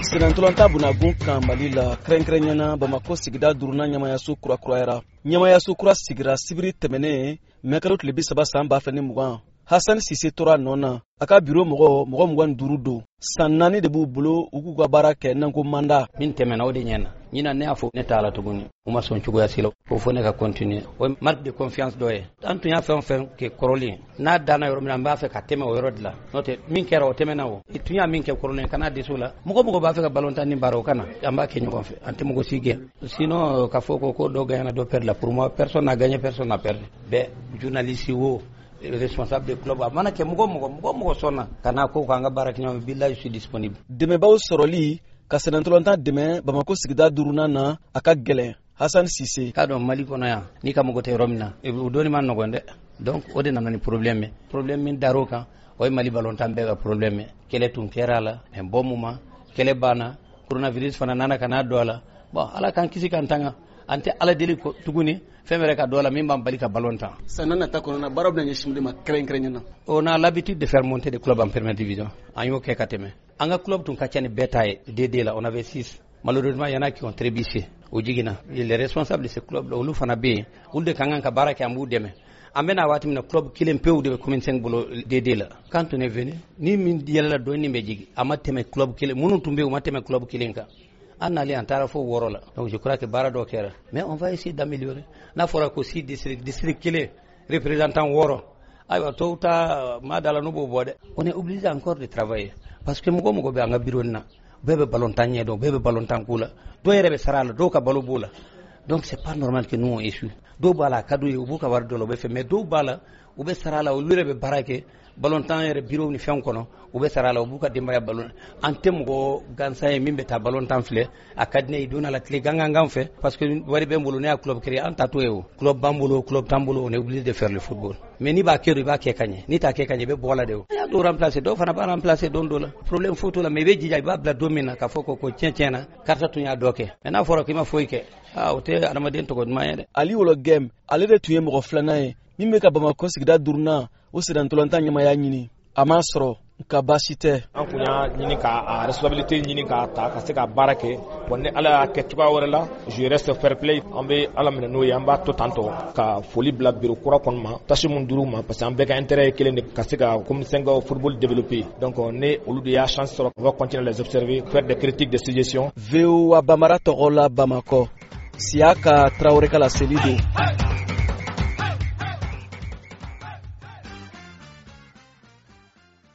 Senantolanta bunagun kan Mali la kɛrɛnkɛrɛnɲana Bamako sigida duruna ɲamayaso kurakurayara. Ɲamayaso kura sigira sibiri tɛmɛnen mɛkalo tile 30 san 2020. Hassan Sise tora nɔ na. A ka biro mɔgɔ 25 don. San 4 de b'u bolo u k'u ka baara kɛ nanko manda. Min tɛmɛna o de ɲɛna. Ɲina ne y'a fɔ ne t'a la tuguni. U ma sɔn cogoya si la. Ko fɔ ne ka continuer. O ye marque de confiance dɔ ye. An tun y'a fɛn o fɛn kɛ kɔrɔlen. N'a danna yɔrɔ min na an b'a fɛ ka tɛmɛ o yɔrɔ de la. N'o tɛ min kɛra o tɛmɛna o. I tun y'a min kɛ kɔrɔlen kana dɛsɛ o la. Mɔgɔ b'a fɛ ka ballon tan ni baara o kana. An b'a kɛ ɲɔgɔn fɛ. An tɛ mɔgɔ si gɛn. Sinon ka fɔ ko dɔ gagnera dɔ perdre la. Pour moi personne n'a gagné, personne n'a perdu. Bɛɛ journaliste wo responsable de club a mana kɛ mɔgɔ sɔnna kana ko k'an ka baara kɛ ɲɔgɔn fɛ billahi je suis disponible. Dɛmɛbaw sɔrɔli ka Senantolanta dɛmɛ Bamako sigida duruna na a ka gɛlɛn. Hassan Sise k'a dɔn Mali kɔnɔ yan n'i ka mɔgɔ tɛ yɔrɔ min na o doni ma nɔgɔn dɛ. Donc o de nana ni problème min dar'o kan o ye Mali ballontan bɛɛ ka problème kɛlɛ tun kɛra a la un bon moment kɛlɛ banna coronavirus fana nana ka n'a don a la. Bon ala k'an kisi k'an tanga an tɛ ala deli tuguni fɛn wɛrɛ ka don a la min b'an bali ka ballon tan. San nata kɔnɔna baara bɛna ɲɛsin de ma kɛrɛnkɛrɛnɲana. On a l'habitude de faire monter des clubs en première division. An y'o kɛ ka tɛmɛ. An ka club tun ka ca ni bɛɛ ta ye DD la on avait 6. Malheureusement il y en a qui ont trébuché o jiginna. Les responsables de ce club là olu fana bɛ yen olu de kan ka baara kɛ an b'u dɛmɛ. An bɛna waati min na club kelen pewu de bɛ commune 5 bolo DD la. Quand on est venu ni min yɛlɛla dɔɔni bɛ jigin a ma tɛmɛ club kelen minnu tun bɛ yen u ma tɛmɛ club kelen kan. An nalen an taara fo 6 la. Donc je crois que baara dɔ kɛra. Mais on va essayer d'améliorer. N'a fɔra ko 6 district kelen représentant 6 ayiwa tɔw ta maa dala n'u b'o bɔ dɛ. On est obligé encore de travailler parce que mɔgɔ bɛ an ka bureau na bɛɛ bɛ ballon tan ɲɛ dɔn bɛɛ bɛ ballon tan k'u la dɔw yɛrɛ bɛ sara a la dɔw ka balo b'o la. Donc c'est pas normal que nous on échoue. Dɔw b'a la a ka d'u ye u b'u ka wari dɔ la u bɛ fɛ mais dɔw b'a la u bɛ sara a la olu yɛrɛ bɛ baara kɛ ballon tan yɛrɛ bureau ni fɛnw kɔnɔ u bɛ sara a la u b'u ka denbaya ballon an tɛ mɔgɔ gansan ye min bɛ taa ballon tan filɛ a ka di ne ye don a la tile gangan fɛ parce que wari bɛ n bolo ne y'a club créé an ta t'o ye o club b'an bolo club t'an bolo on est obligé de faire le football mais n'i b'a kɛ i b'a kɛ ka ɲɛ n'i t'a kɛ ka ɲɛ i bɛ bɔ la de o. Y'a dɔw remplacer dɔw fana b'a remplacer don dɔ la problème foyi t'o la mais i bɛ jija i b'a bila don min na k'a fɔ ko tiɲɛ na karisa tun y'a dɔ kɛ mais n'a fɔra k'i ma foyi kɛ o tɛ adamaden tɔgɔ duman ye dɛ. Ali Wolo Gem ale de tun ye mɔgɔ filanan ye min bɛ ka Bamako sigida duruna o Senantolanta ɲamaya ɲini a ma sɔrɔ ka baasi tɛ. An kun y'a ɲini ka responsabilité ɲini k'a ta ka se ka baara kɛ bon ni ala y'a kɛ cogoya wɛrɛ la je reste fair play an bɛ ala minɛ n'o ye an b'a to tantɔ ka foli bila bureau kura kɔnɔ ma tâche mun dir'u ma parce que an bɛɛ ka intérêt ye kelen de ka se ka commune 5 football développer donc ne olu de y'a chance sɔrɔ on va continuer les observer faire des critiques des suggestions. VOA Bambara tɔgɔ la Bamako Siaka Traoré Kala Selido.